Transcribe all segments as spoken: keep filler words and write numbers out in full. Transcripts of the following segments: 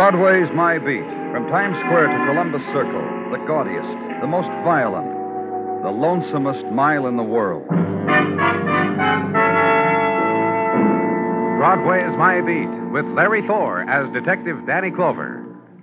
Broadway's My Beat. From Times Square to Columbus Circle, the gaudiest, the most violent, the lonesomest mile in the world. Broadway's My Beat, with Larry Thor as Detective Danny Clover.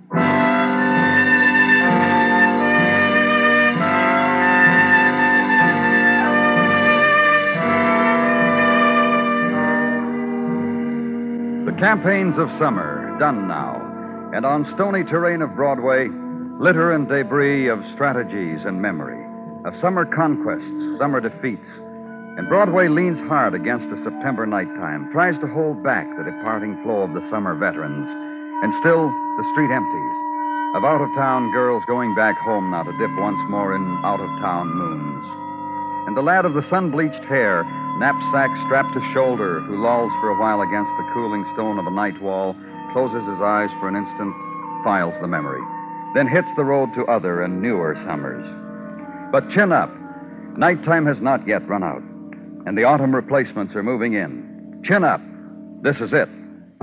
The campaigns of summer, done now. And on stony terrain of Broadway, litter and debris of strategies and memory, of summer conquests, summer defeats. And Broadway leans hard against the September nighttime, tries to hold back the departing flow of the summer veterans. And still, the street empties, of out-of-town girls going back home now to dip once more in out-of-town moons. And the lad of the sun-bleached hair, knapsack strapped to shoulder, who lolls for a while against the cooling stone of a night wall, closes his eyes for an instant, files the memory, then hits the road to other and newer summers. But chin up. Nighttime has not yet run out, and the autumn replacements are moving in. Chin up. This is it.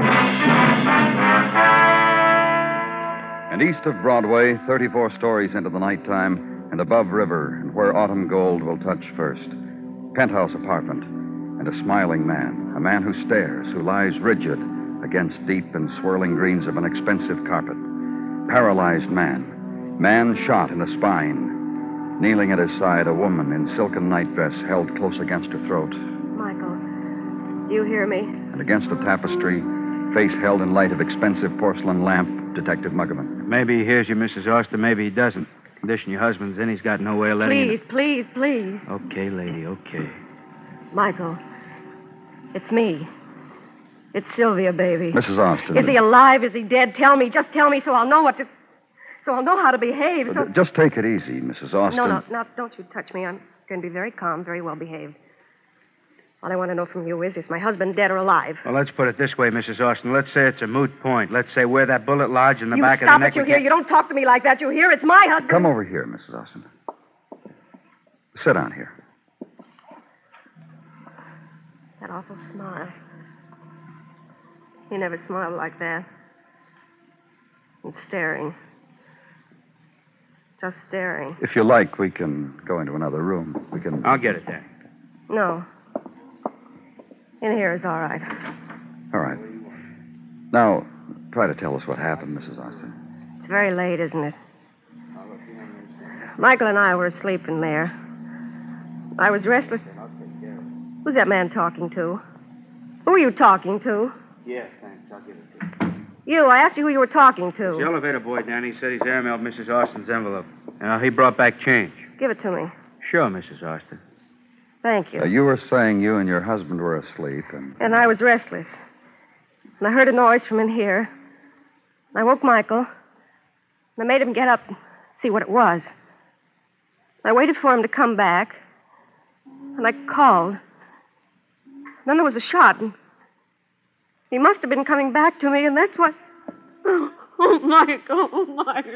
And east of Broadway, thirty-four stories into the nighttime, and above river, and where autumn gold will touch first. Penthouse apartment, and a smiling man, a man who stares, who lies rigid against deep and swirling greens of an expensive carpet. Paralyzed man, man shot in the spine. Kneeling at his side, a woman in silken nightdress held close against her throat. Michael, do you hear me? And against the tapestry, face held in light of expensive porcelain lamp, Detective Muggerman. Maybe he hears you, Missus Austin. Maybe he doesn't. The condition your husband's in, he's got no way of letting Please, you... please, please. Okay, lady, okay. Michael, it's me. It's Sylvia, baby. Missus Austin. Is he alive? Is he dead? Tell me. Just tell me so I'll know what to... So I'll know how to behave. So... Just take it easy, Missus Austin. No, no, no, don't you touch me. I'm going to be very calm, very well behaved. All I want to know from you is, is my husband dead or alive? Well, let's put it this way, Missus Austin. Let's say it's a moot point. Let's say where that bullet lodged in the you back of the stop neck... it, you hear? You don't talk to me like that, you hear? It's my husband. Come over here, Missus Austin. Sit down here. That awful smile. He never smiled like that. And staring. Just staring. If you like, we can go into another room. We can... I'll get it, Danny. No. In here is all right. All right. Now, try to tell us what happened, Missus Austin. It's very late, isn't it? Michael and I were asleep in there. I was restless. Who's that man talking to? Who are you talking to? Yes, thanks. I'll give it to you. You. I asked you who you were talking to. The elevator boy, Danny, said he's airmailed Missus Austin's envelope. Uh, he brought back change. Give it to me. Sure, Missus Austin. Thank you. Uh, you were saying you and your husband were asleep, and... And I was restless. And I heard a noise from in here. I woke Michael. And I made him get up and see what it was. I waited for him to come back. And I called. Then there was a shot, and he must have been coming back to me, and that's what... Oh, Michael, oh, Michael.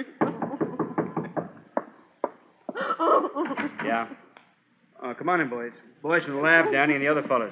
Yeah? Uh, come on in, boys. Boys from the lab, Danny, and the other fellas.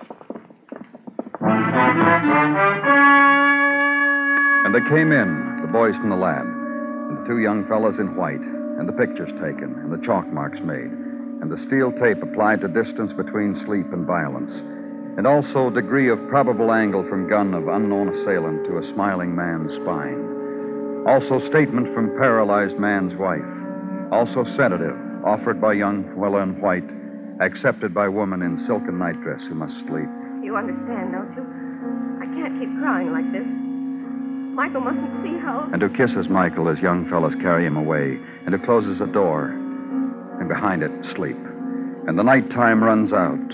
And they came in, the boys from the lab, and the two young fellas in white, and the pictures taken, and the chalk marks made, and the steel tape applied to distance between sleep and violence, and also degree of probable angle from gun of unknown assailant to a smiling man's spine. Also statement from paralyzed man's wife. Also sedative, offered by young fella in white, accepted by woman in silken nightdress who must sleep. You understand, don't you? I can't keep crying like this. Michael mustn't see how... And who kisses Michael as young fellas carry him away, and who closes a door, and behind it, sleep. And the nighttime runs out.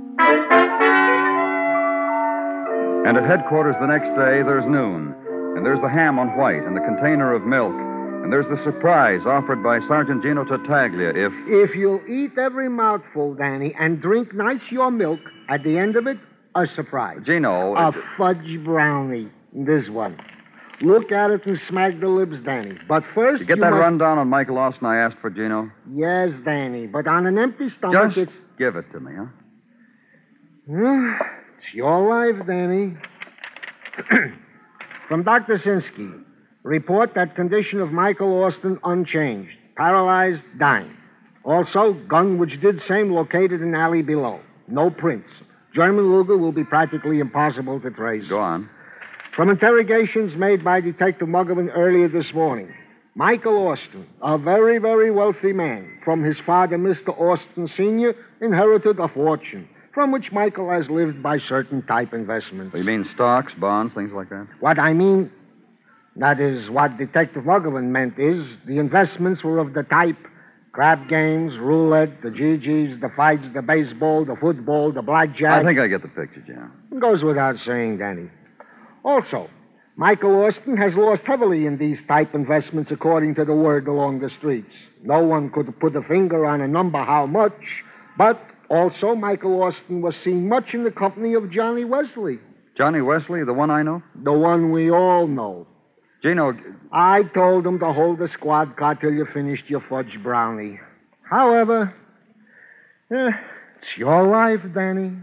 And at headquarters the next day, there's noon, and there's the ham on white, and the container of milk, and there's the surprise offered by Sergeant Gino Tartaglia if... If you'll eat every mouthful, Danny, and drink nice your milk, at the end of it, a surprise. Gino... A it... fudge brownie. This one. Look at it and smack the lips, Danny. But first, You get you that must... rundown on Michael Austin I asked for, Gino? Yes, Danny, but on an empty stomach, Just it's... give it to me, huh? Huh? It's your life, Danny. From Doctor Sinsky. Report that condition of Michael Austin unchanged. Paralyzed, dying. Also, gun which did same located in alley below. No prints. German Luger will be practically impossible to trace. Go on. From interrogations made by Detective Muggavan earlier this morning, Michael Austin, a very, very wealthy man, from his father, Mister Austin Senior, inherited a fortune, from which Michael has lived by certain type investments. You mean stocks, bonds, things like that? What I mean, that is what Detective Muggavan meant is the investments were of the type crab games, roulette, the G Gs, the fights, the baseball, the football, the blackjack. I think I get the picture, John. It goes without saying, Danny. Also, Michael Austin has lost heavily in these type investments according to the word along the streets. No one could put a finger on a number how much, but also Michael Austin was seen much in the company of Johnny Wesley. Johnny Wesley, the one I know? The one we all know. Gino... I told him to hold the squad car till you finished your fudge brownie. However, eh, it's your life, Danny.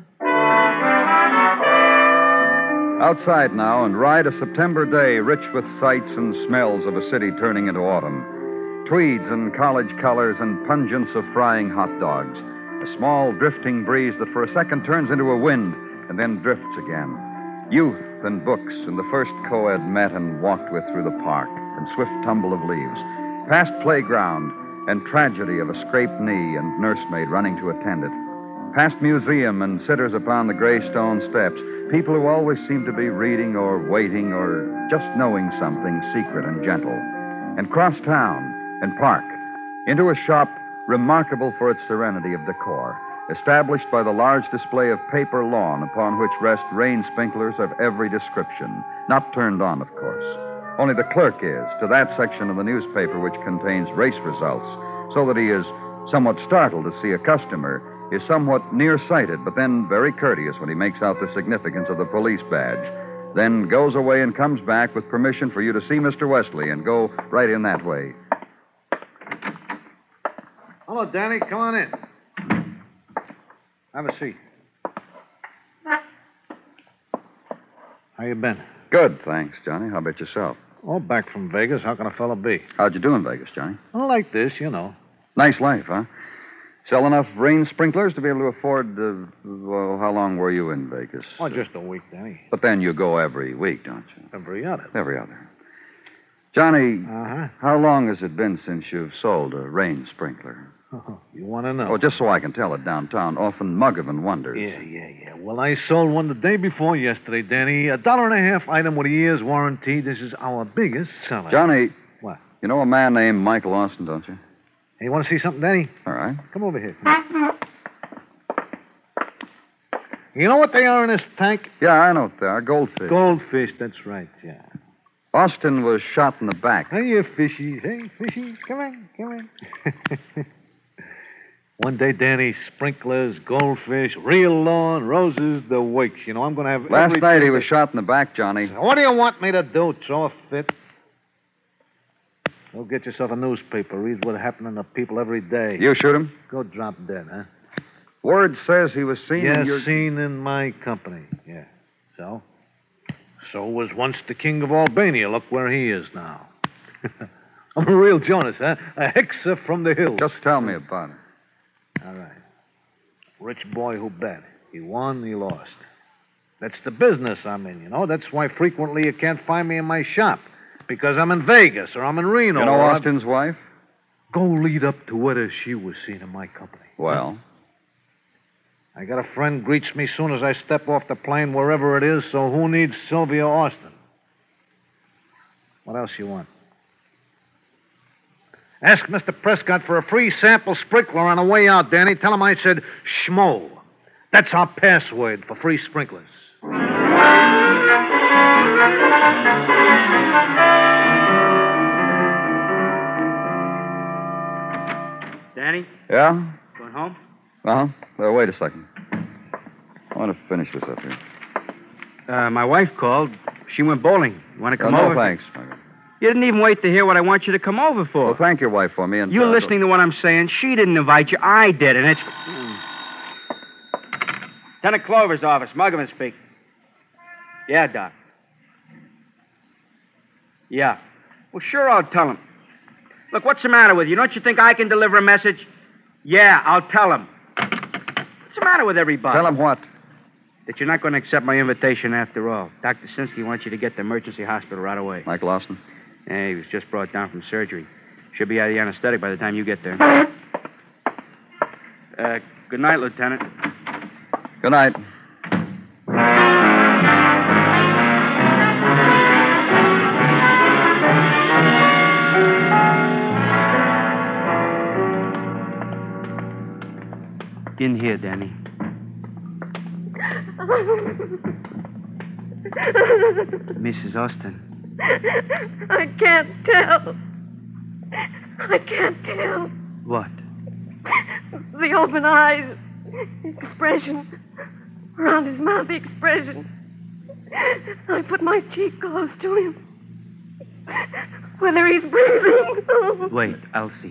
Outside now, and ride a September day rich with sights and smells of a city turning into autumn. Tweeds and college colors and pungence of frying hot dogs. A small drifting breeze that for a second turns into a wind and then drifts again. Youth and books and the first co-ed met and walked with through the park and swift tumble of leaves. Past playground and tragedy of a scraped knee and nursemaid running to attend it. Past museum and sitters upon the gray stone steps. People who always seem to be reading or waiting or just knowing something secret and gentle. And cross town and park into a shop remarkable for its serenity of decor, established by the large display of paper lawn upon which rest rain sprinklers of every description, not turned on, of course. Only the clerk is to that section of the newspaper which contains race results, so that he is somewhat startled to see a customer, is somewhat nearsighted, but then very courteous when he makes out the significance of the police badge, then goes away and comes back with permission for you to see Mister Wesley and go right in that way. Hello, Danny. Come on in. Have a seat. How you been? Good, thanks, Johnny. How about yourself? Oh, back from Vegas. How can a fella be? How'd you do in Vegas, Johnny? I like this, you know. Nice life, huh? Sell enough rain sprinklers to be able to afford, uh, well, how long were you in Vegas? Oh, just a week, Danny. But then you go every week, don't you? Every other. Every other. Johnny, Uh-huh. how long has it been since you've sold a rain sprinkler? Oh, you want to know? Oh, just so I can tell it downtown. Often Muggavan wonders. Yeah, yeah, yeah. Well, I sold one the day before yesterday, Danny. A dollar and a half item with a year's warranty. This is our biggest seller. Johnny. What? You know a man named Michael Austin, don't you? Hey, you want to see something, Danny? All right. Come over here. You know what they are in this tank? Yeah, I know what they are. Goldfish. Goldfish, that's right, yeah. Austin was shot in the back. Hey, you fishies. Hey, fishies. Come on, come on. One day, Danny, sprinklers, goldfish, real lawn, roses, the wakes. You know, I'm going to have Last everything night he that- was shot in the back, Johnny. What do you want me to do, throw a fit? Go get yourself a newspaper. Read what happening to people every day. You shoot him? Go drop dead, huh? Word says he was seen Yes, in your... seen in my company. Yeah. So? So was once the king of Albania. Look where he is now. I'm a real Jonas, huh? A hexer from the hills. Just tell me about it. All right. Rich boy who bet. He won, he lost. That's the business I'm in, you know. That's why frequently you can't find me in my shop. Because I'm in Vegas or I'm in Reno. You know or I'm- Austin's wife? Go lead up to whether she was seen in my company. Well, I got a friend greets me soon as I step off the plane, wherever it is, so who needs Sylvia Austin? What else you want? Ask Mister Prescott for a free sample sprinkler on the way out, Danny. Tell him I said schmo. That's our password for free sprinklers. Danny, yeah? going home? Uh-huh. Well, wait a second. I want to finish this up here. Uh, my wife called. She went bowling. You want to Uh, come no, over? thanks, Michael. You didn't even wait to hear what I want you to come over for. Well, thank your wife for me. And You're uh, listening to what I'm saying. She didn't invite you. I did, and it's... Lieutenant Clover's office. Muggavan speak. Yeah, Doc. Yeah. Well, sure, I'll tell him. Look, what's the matter with you? Don't you think I can deliver a message? Yeah, I'll tell him. What's the matter with everybody? Tell him what? That you're not going to accept my invitation after all. Doctor Sinsky wants you to get to emergency hospital right away. Michael Austin? Yeah, he was just brought down from surgery. Should be out of the anesthetic by the time you get there. Uh, good night, Lieutenant. Good night. In here, Danny. Missus Austin. I can't tell. I can't tell. What? The open eyes, the expression, around his mouth, the expression. I put my cheek close to him. Whether he's breathing. Wait, I'll see.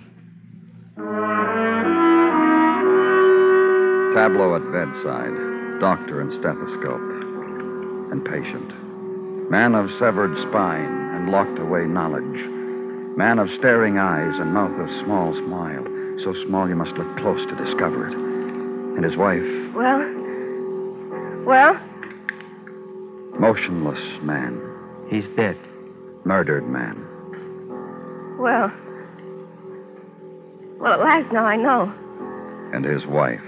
Tableau at bedside. Doctor and stethoscope. And patient. Man of severed spine and locked away knowledge. Man of staring eyes and mouth of small smile. So small you must look close to discover it. And his wife. Well? Well? Motionless man. He's dead. Murdered man. Well. Well, at last now I know. And his wife.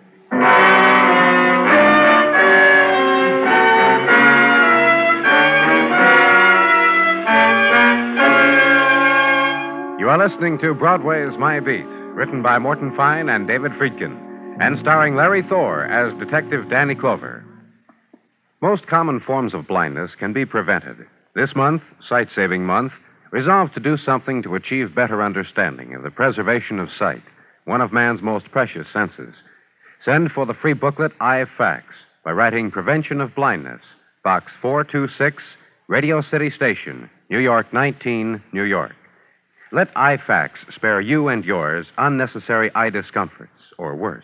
You are listening to Broadway's My Beat, written by Morton Fine and David Friedkin, and starring Larry Thor as Detective Danny Clover. Most common forms of blindness can be prevented. This month, Sight Saving Month, resolved to do something to achieve better understanding of the preservation of sight, one of man's most precious senses. Send for the free booklet Eye Facts by writing Prevention of Blindness, Box four two six, Radio City Station, New York nineteen, New York. Let Eye Facts spare you and yours unnecessary eye discomforts, or worse.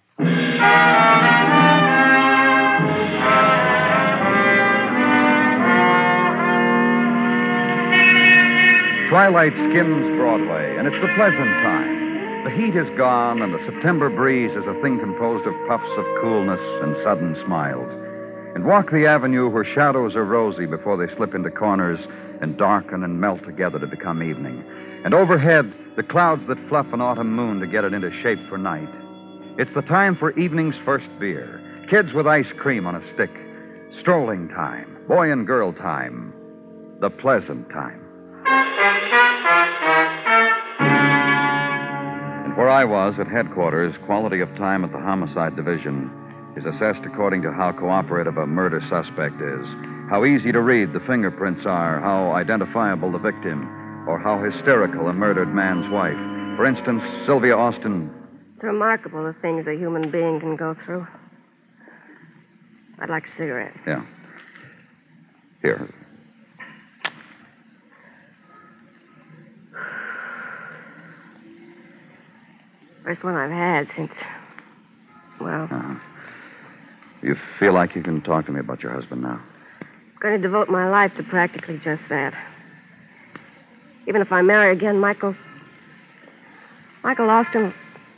Twilight skims Broadway, and it's the pleasant time. The heat is gone, and the September breeze is a thing composed of puffs of coolness and sudden smiles. And walk the avenue where shadows are rosy before they slip into corners and darken and melt together to become evening. And overhead, the clouds that fluff an autumn moon to get it into shape for night. It's the time for evening's first beer. Kids with ice cream on a stick. Strolling time. Boy and girl time. The pleasant time. And where I was at headquarters, quality of time at the homicide division is assessed according to how cooperative a murder suspect is, how easy to read the fingerprints are, how identifiable the victim, or how hysterical a murdered man's wife. For instance, Sylvia Austin. It's remarkable the things a human being can go through. I'd like a cigarette. Yeah. Here. First one I've had since, well... Uh-huh. You feel like you can talk to me about your husband now? I'm going to devote my life to practically just that. Even if I marry again, Michael... Michael Austin...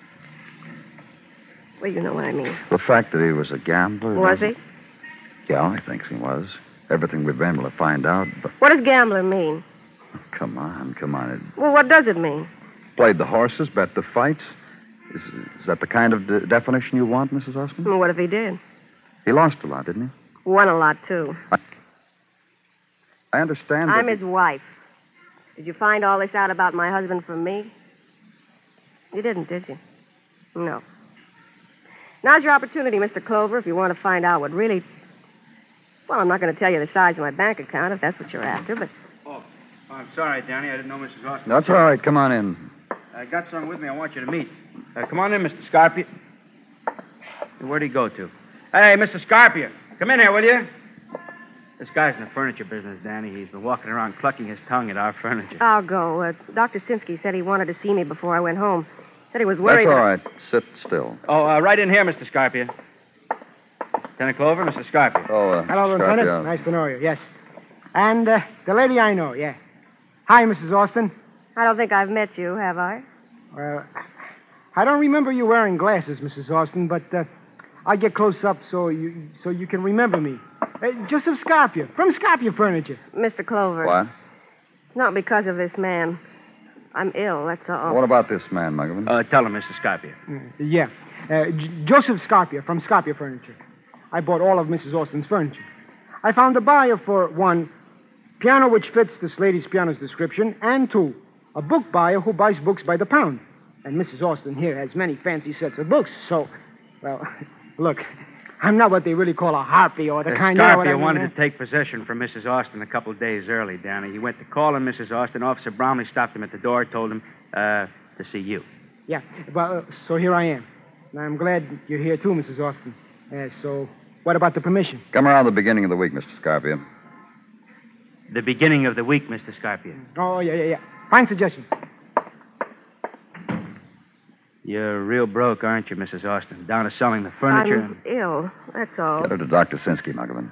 Well, you know what I mean. The fact that he was a gambler... Was he? Yeah, I think he was. Everything we've been able to find out, but... What does gambler mean? Come on, come on. It Well, what does it mean? played the horses, bet the fights. Is, is that the kind of de- definition you want, Missus Austin? Well, what if he did? He lost a lot, didn't he? Won a lot, too. I, I understand that... I'm his wife. Did you find all this out about my husband from me? You didn't, did you? No. Now's your opportunity, Mister Clover, if you want to find out what really... Well, I'm not going to tell you the size of my bank account if that's what you're after, but... Oh, I'm sorry, Danny. I didn't know Missus Austin. That's all right. Come on in. I got someone with me I want you to meet. Uh, come on in, Mister Scarpia. Where'd he go to? Hey, Mister Scarpia, come in here, will you? This guy's in the furniture business, Danny. He's been walking around clucking his tongue at our furniture. I'll go. Uh, Doctor Sinsky said he wanted to see me before I went home. Said he was worried... That's all that... right. Sit still. Oh, uh, right in here, Mister Scarpia. Lieutenant Clover, Mister Scarpia. Oh, uh, Hello, Scarpia. Lieutenant. Nice to know you, yes. And uh, the lady I know, yeah. Hi, Missus Austin. I don't think I've met you, have I? Well, I don't remember you wearing glasses, Missus Austin, but uh, I'll get close up so you so you can remember me. Uh, Joseph Scarpia, from Scarpia Furniture. Mister Clover. What? Not because of this man. I'm ill, that's all. What about this man, Muggavan? Uh, tell him, Mister Scarpia. Uh, yeah. Uh, J- Joseph Scarpia, from Scarpia Furniture. I bought all of Missus Austin's furniture. I found a buyer for, one, piano which fits this lady's piano's description, and two, a book buyer who buys books by the pound. And Missus Austin here has many fancy sets of books, so, well, look, I'm not what they really call a harpy or the Uh, kind of... Scarpia wanted to take possession from Missus Austin a couple of days early, Danny. He went to call on Missus Austin. Officer Brownlee stopped him at the door, told him uh, to see you. Yeah, well, uh, so here I am. And I'm glad you're here, too, Missus Austin. Uh, so, what about the permission? Come around the beginning of the week, Mister Scarpia. The beginning of the week, Mister Scarpia. Oh, yeah, yeah, yeah. Fine suggestion. You're real broke, aren't you, Missus Austin? Down to selling the furniture. I'm ill, that's all. Get her to Doctor Sinsky, Muggavan.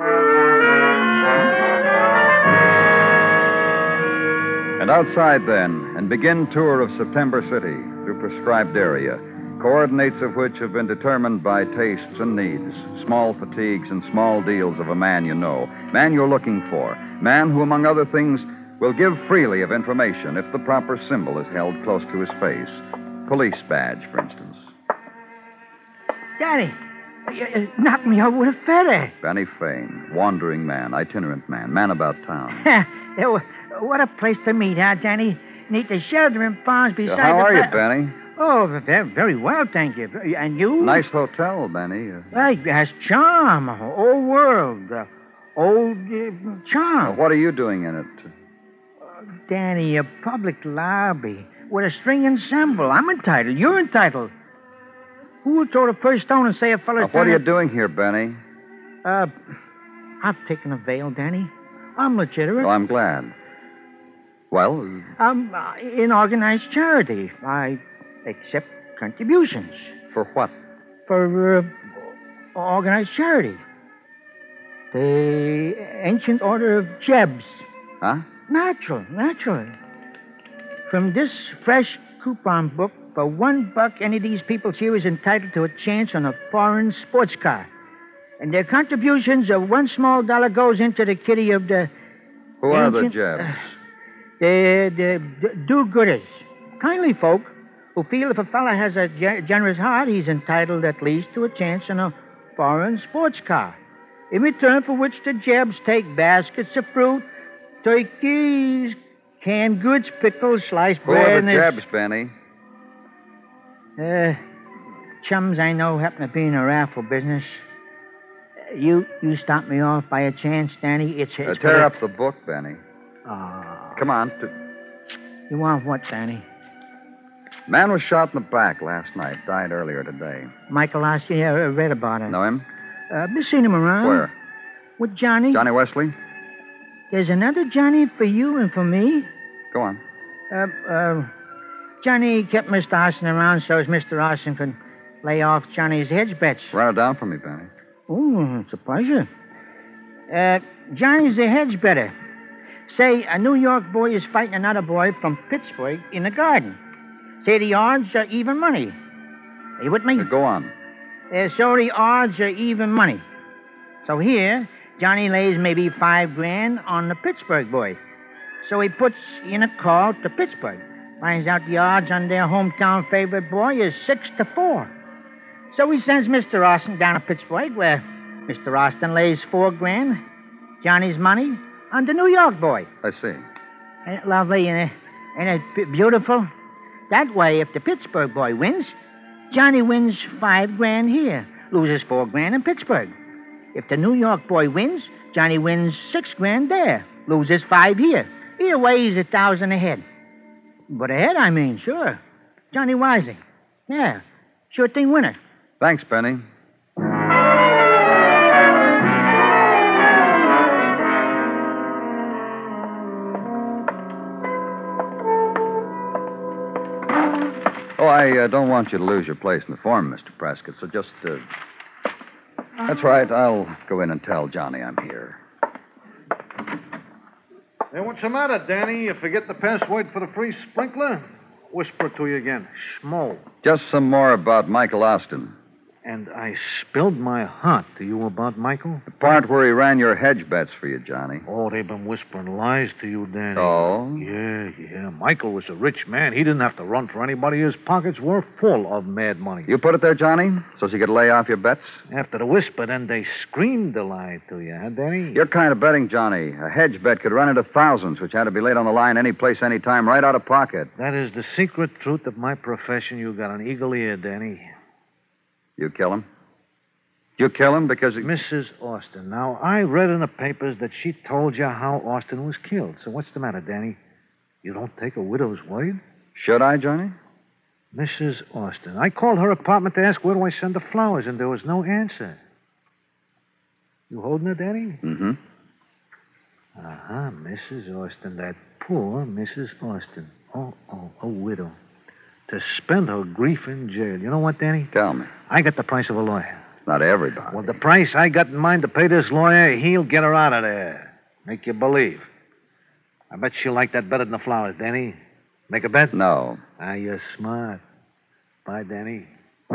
And outside, then, and begin tour of September City through prescribed area, coordinates of which have been determined by tastes and needs, small fatigues and small deals of a man you know, man you're looking for, man who, among other things, will give freely of information if the proper symbol is held close to his face. Police badge, for instance. Daddy, you, you knocked me over with a feather. Benny Fane, wandering man, itinerant man, man about town. Yeah, well, what a place to meet, huh, Danny? Neat the sheltering farms beside Uh, how the... are you, ba- Benny? Oh, very, very well, thank you. And you? Nice hotel, Benny. Uh, Well, it has charm, old world, uh, old uh, charm. what are you doing in it? Danny, a public lobby with a string ensemble. I'm entitled. You're entitled. Who would throw the first stone and say a fellow's... Uh, what are you doing here, Benny? Uh, I've taken a veil, Danny. I'm legitimate. Well, I'm glad. Well, I'm uh, in organized charity. I accept contributions. for what? For uh, organized charity. The ancient order of Jebs. Huh? Natural, naturally. From this fresh coupon book, for one buck, any of these people here is entitled to a chance on a foreign sports car. And their contributions of one small dollar goes into the kitty of the... Who are the ancient- Jebs? uh, the, the, the do-gooders. Kindly folk who feel if a fella has a ge- generous heart, he's entitled at least to a chance on a foreign sports car. In return for which the Jebs take baskets of fruit, turkeys, canned goods, pickles, sliced Who bread... are and the there's- Jebs, Benny? Uh, chums I know happen to be in a raffle business. Uh, You you stop me off by a chance, Danny? It's, Uh, it's tear for- up the book, Benny. Oh. Come on. T- You want what, Danny? Man was shot in the back last night. Died earlier today. Michael asked you. Yeah, I read about it. Know him? Uh, been seen him around. Where? With Johnny. Johnny Wesley? There's another Johnny for you and for me. Go on. Uh, uh, Johnny kept Mister Austin around so as Mister Austin could lay off Johnny's hedge bets. Write it down for me, Benny. Oh, it's a pleasure. Uh, Johnny's a hedge better. Say a New York boy is fighting another boy from Pittsburgh in the garden. Say the odds are even money. Are you with me? Uh, go on. Uh, so the odds are even money. So here, Johnny lays maybe five grand on the Pittsburgh boy. So he puts in a call to Pittsburgh. Finds out the odds on their hometown favorite boy is six to four. So he sends Mister Austin down to Pittsburgh, where Mister Austin lays four grand, Johnny's money, on the New York boy. I see. Ain't it lovely? Ain't it, ain't it b- beautiful? That way, if the Pittsburgh boy wins, Johnny wins five grand here, loses four grand in Pittsburgh. If the New York boy wins, Johnny wins six grand there, loses five here. Either way, he's a thousand ahead. But ahead, I mean, sure. Johnny Wising. Yeah, sure thing winner. Thanks, Benny. Oh, I uh, don't want you to lose your place in the form, Mister Prescott, so just, uh... That's right. I'll go in and tell Johnny I'm here. Hey, what's the matter, Danny? You forget the password for the free sprinkler? Whisper it to you again. Schmo. Just some more about Michael Austin. And I spilled my heart to you about Michael? The part where he ran your hedge bets for you, Johnny. Oh, they've been whispering lies to you, Danny. Oh? Yeah, yeah. Michael was a rich man. He didn't have to run for anybody. His pockets were full of mad money. You put it there, Johnny, so she could lay off your bets? After the whisper, then they screamed the lie to you, huh, Danny? Your kind of betting, Johnny. A hedge bet could run into thousands, which had to be laid on the line any place, any time, right out of pocket. That is the secret truth of my profession. You got an eagle ear, Danny. You kill him? You kill him because... He... Missus Austin. Now, I read in the papers that she told you how Austin was killed. So what's the matter, Danny? You don't take a widow's word? Should I, Johnny? Missus Austin. I called her apartment to ask where do I send the flowers, and there was no answer. You holding her, Danny? Mm-hmm. Uh-huh, Missus Austin. That poor Missus Austin. Oh, oh, a widow. To spend her grief in jail. You know what, Danny? Tell me. I got the price of a lawyer. Not everybody. Well, the price I got in mind to pay this lawyer, he'll get her out of there. Make you believe. I bet she'll like that better than the flowers, Danny. Make a bet? No. Ah, you're smart. Bye, Danny.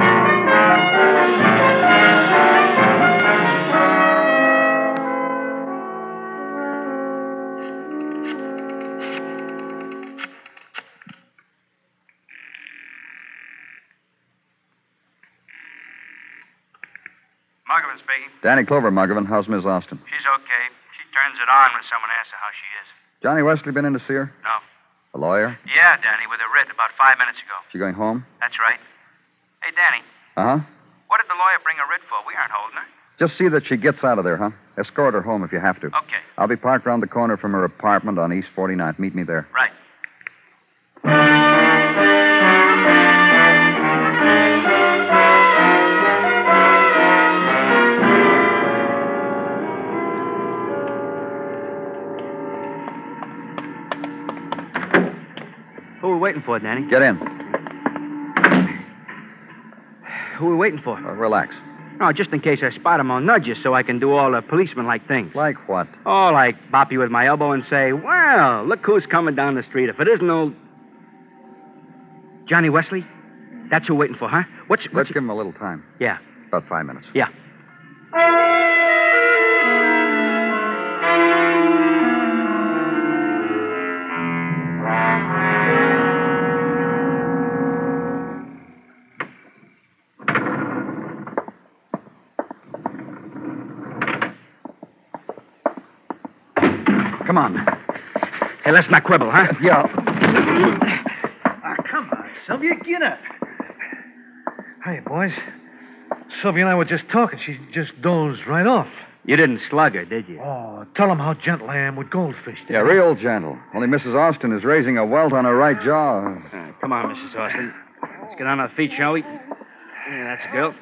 Muggavan speaking. Danny Clover, Muggavan. How's Miss Austin? She's okay. She turns it on when someone asks her how she is. Johnny Wesley been in to see her? No. A lawyer? Yeah, Danny, with a writ about five minutes ago. She going home? That's right. Hey, Danny, Uh-huh. what did the lawyer bring a writ for? We aren't holding her. Just see that she gets out of there, huh? Escort her home if you have to. Okay. I'll be parked around the corner from her apartment on East forty-ninth. Meet me there. Right. Who are we waiting for, Danny? Get in. Who are we waiting for? Uh, relax. No, just in case I spot him, I'll nudge you so I can do all the policeman-like things. Like what? Oh, like bop you with my elbow and say, well, look who's coming down the street. If it isn't old... Johnny Wesley? That's who we're waiting for, huh? What's... what's Let's your- give him a little time. Yeah, About five minutes. yeah. Come on. Hey, let's not quibble, huh? Yeah. Ah, come on, Sylvia, get up. Hi, boys. Sylvia and I were just talking. She just dozed right off. You didn't slug her, did you? Oh, tell them how gentle I am with goldfish. Yeah, real gentle. Only Missus Austin is raising a welt on her right jaw. Uh, come on, Missus Austin. Let's get on our feet, shall we? Yeah, that's a girl.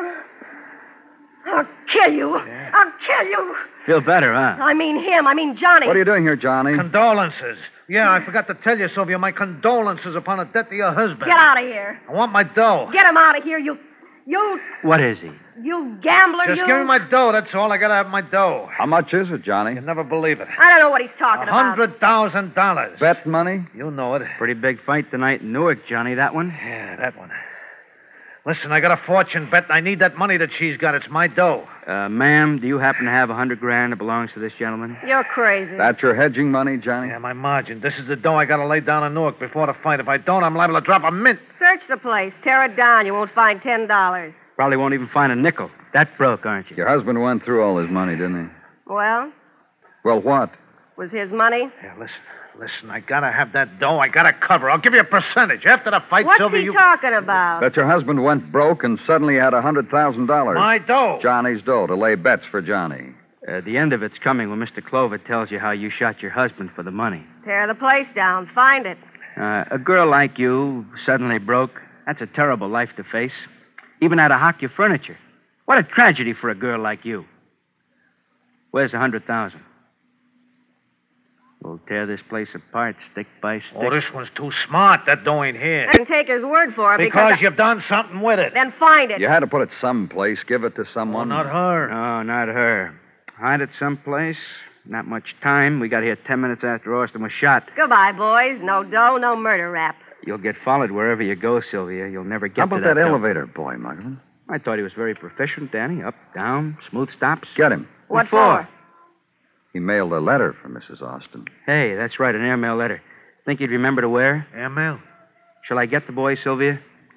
I'll kill you. I'll kill you. Feel better, huh? I mean him. I mean Johnny. What are you doing here, Johnny? Condolences. Yeah, I forgot to tell you, Sylvia, my condolences upon the death of your husband. Get out of here. I want my dough. Get him out of here, you... You... What is he? You gambler, Just you... give me my dough, that's all. I gotta have my dough. How much is it, Johnny? You'll never believe it. I don't know what he's talking A about. hundred thousand dollars. Bet money? You know it. Pretty big fight tonight in Newark, Johnny, that one. Yeah, that one. Listen, I got a fortune bet. I need that money that she's got. It's my dough. Uh, ma'am, do you happen to have a hundred grand that belongs to this gentleman? You're crazy. That's your hedging money, Johnny? Yeah, my margin. This is the dough I gotta lay down in Newark before the fight. If I don't, I'm liable to drop a mint. Search the place. Tear it down. You won't find ten dollars. Probably won't even find a nickel. That broke, aren't you? Your husband went through all his money, didn't he? Well, Well, what? was his money? Yeah, listen. Listen, I gotta have that dough. I gotta cover. I'll give you a percentage. After the fight, What's Sylvia, he you... talking about? That your husband went broke and suddenly had a hundred thousand dollars. My dough. Johnny's dough to lay bets for Johnny. Uh, the end of it's coming when Mister Clover tells you how you shot your husband for the money. Tear the place down. Find it. Uh, a girl like you, suddenly broke, that's a terrible life to face. Even had to hock your furniture. What a tragedy for a girl like you. Where's a hundred thousand? We'll tear this place apart, stick by stick. Oh, this one's too smart. That dough ain't here. I can take his word for it Because because... I- you've done something with it. Then find it. You had to put it someplace, give it to Oh, someone. not her. No, not her. Hide it someplace. not much time. We got here ten minutes after Austin was shot. Goodbye, boys. No dough, no murder rap. You'll get followed wherever you go, Sylvia. You'll never get How about to that, that dough. elevator boy, Muggavan? I thought he was very proficient, Danny. Up, down, smooth stops. Get him. What for? He mailed a letter for Missus Austin. Hey, that's right, an airmail letter. Think he'd remember to wear? Airmail? Shall I get the boy, Sylvia?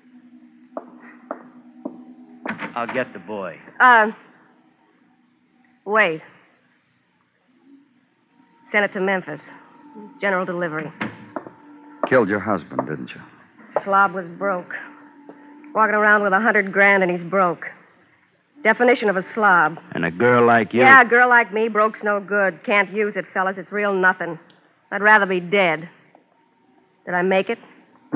I'll get the boy. Uh, wait. Sent it to Memphis. General delivery. Killed your husband, didn't you? Slob was broke. Walking around with a hundred grand and he's broke. Definition of a slob. And a girl like you. Yeah, a girl like me, broke's no good. Can't use it, fellas. It's real nothing. I'd rather be dead. Did I make it?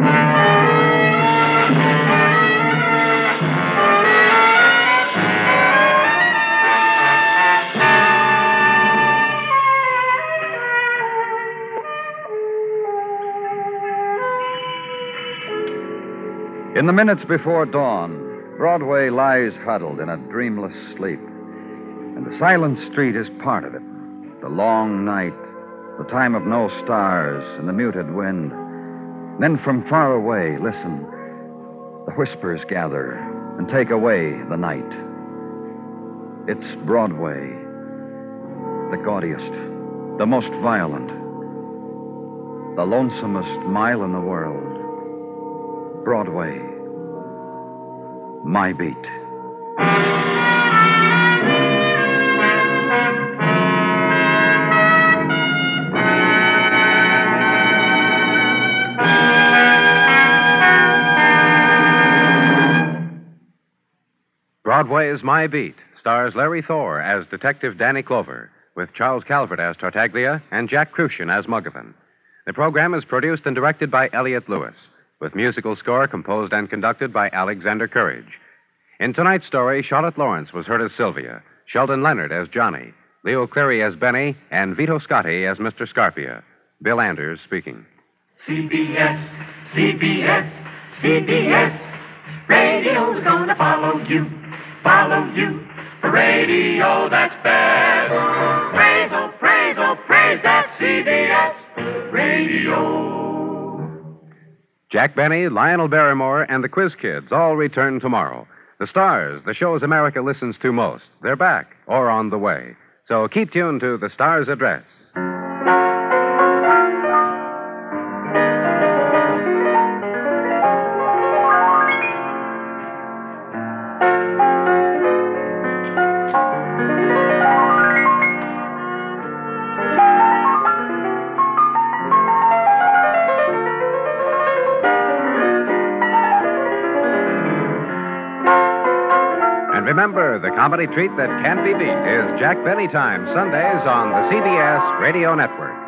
In the minutes before dawn, Broadway lies huddled in a dreamless sleep. And the silent street is part of it. The long night, the time of no stars, and the muted wind. Then from far away, listen. The whispers gather and take away the night. It's Broadway, the gaudiest, the most violent, the lonesomest mile in the world. Broadway, my beat. Broadway's My Beat stars Larry Thor as Detective Danny Clover, with Charles Calvert as Tartaglia and Jack Crucian as Muggavan. The program is produced and directed by Elliott Lewis, with musical score composed and conducted by Alexander Courage. In tonight's story, Charlotte Lawrence was heard as Sylvia, Sheldon Leonard as Johnny, Leo Cleary as Benny, and Vito Scotti as Mister Scarpia. Bill Anders speaking. C B S, C B S, C B S. Radio's gonna follow you, follow you. For radio that's best. Praise, oh, praise, oh, praise that C B S radio. Jack Benny, Lionel Barrymore, and the Quiz Kids all return tomorrow. The Stars, the shows America listens to most, they're back or on the way. So keep tuned to The Stars Address. Remember, the comedy treat that can't be beat is Jack Benny Time, Sundays on the C B S Radio Network.